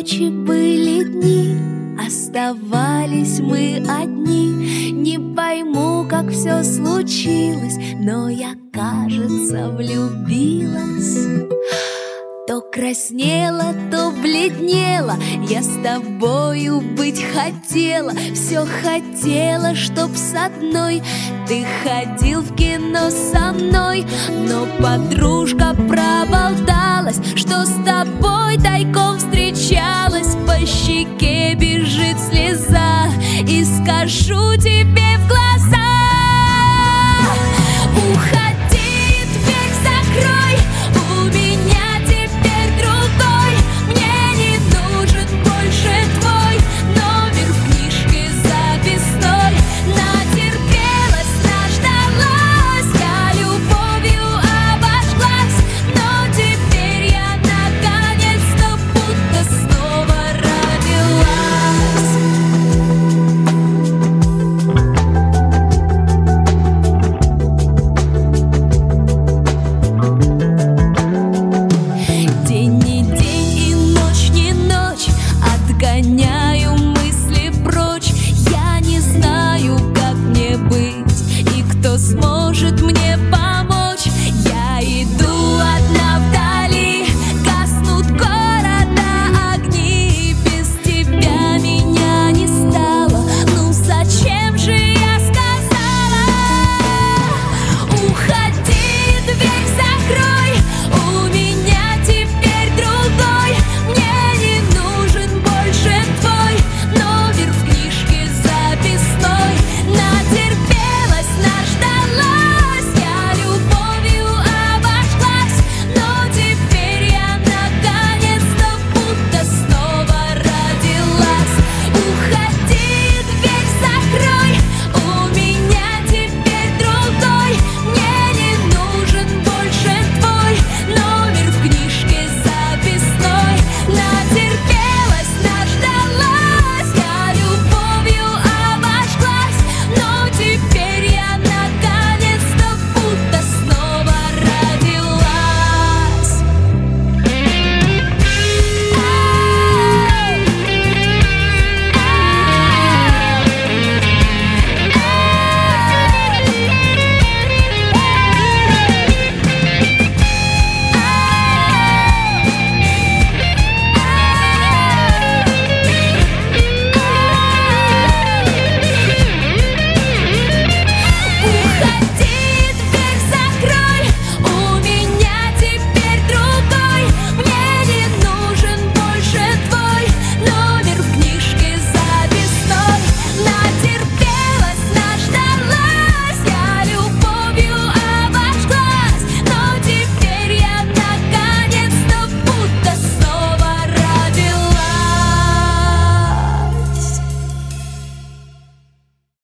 ночи, были дни, оставались мы одни. Не пойму, как все случилось, но я, кажется, влюбилась. То краснела, то бледнела, я с тобою быть хотела. Все хотела, чтоб с одной ты ходил в кино со мной. Но подружка проболталась, что с тобой тайком встречалась. По щеке бежит слеза, и скажу тебе,